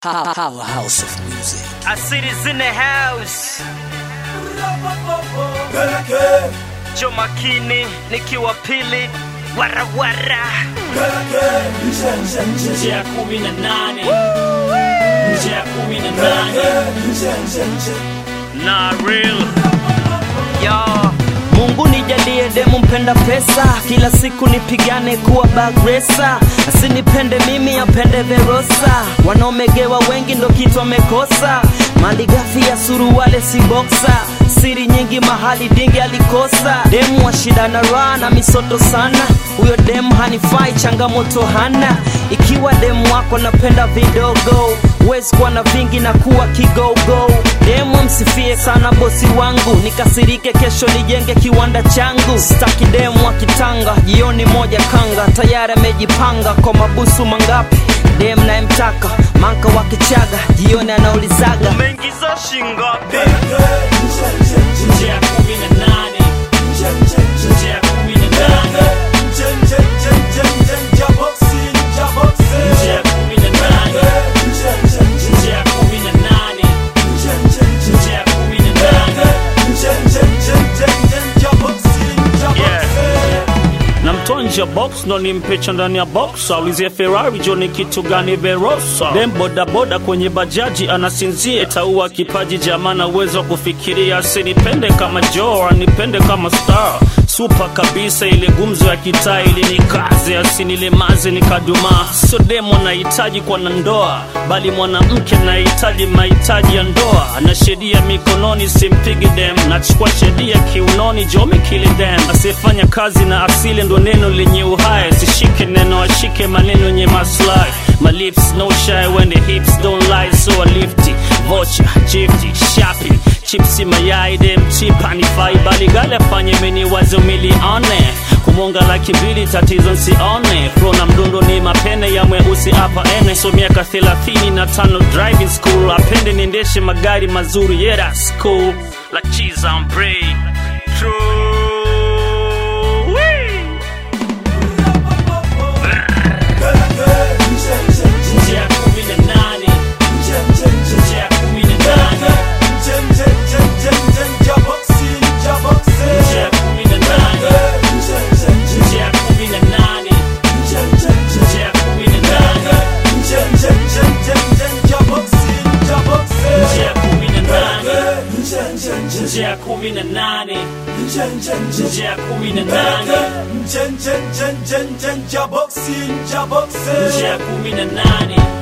Powerhouse of music. I see this in the house. Joe Makini, nikiwa pili, wara wara. Njia 18. Njia 18. Not real. Yo, Mungu nijalie demu mpenda pesa, kila siku nipigane kuwa bag racer. Asinipende mimi apende Verosa, wanaomegewa wengi ndo kitu wamekosa. Malighafi ya suruwale si boxer, siri nyingi mahali dingi alikosa. Demu wa shida na raha na misoto sana, huyo demu hanifai changamoto hana. Ikiwa demu wako napenda vidogo, wezi kuwa na vingi na kuwa kigogo. Demu msifie sana bosi wangu, nikasirike kesho nijenge kiwanda changu. Staki demu wa kitanga, jioni moja kanga, tayari amejipanga kwa mabusu mangapi. Demu naye mtaka, manka wa Kichaga, jioni anaulizaga umeingiza shingapi. Njia 18. Njia 18. Namtonja box no nimpecha ndani ya box, aulizie Ferrari Johnny kitu gani Verosa. Dem boda boda kwenye bajaji anasinzia, taua kipaji jamana uwezo kufikiria. Asinipende kama Joe, anipende kama star super kabisa, ile gumzo ya kitaa ili nikaze, asinilemaze nikaduma. So demo nahitaji kwa ndoa, bali mwanamke nahitaji mahitaji ya ndoa. Na sheria mikononi simpigi dem, nachukua sheria kiunoni Jomi kili dem. Asifanya kazi na asili ndo neno lenye uhai, sishike neno ashike maneno yenye maslahi. My lips no shy when the hips don't lie, so I lift it. Vocha, jifty, shopping, chipsi mayai dem cheap hanifai, bali gale fanye meni wazo milione. Kumonga laki mbili tatizo nsione, flow na mdundo ni mapene ya mweusi hapa ene. So miaka 35 driving school, apende niendeshe magari mazuri, yeah that's cool. Like cheese on bread, true. Njia 18. Njia 18. Njia 18.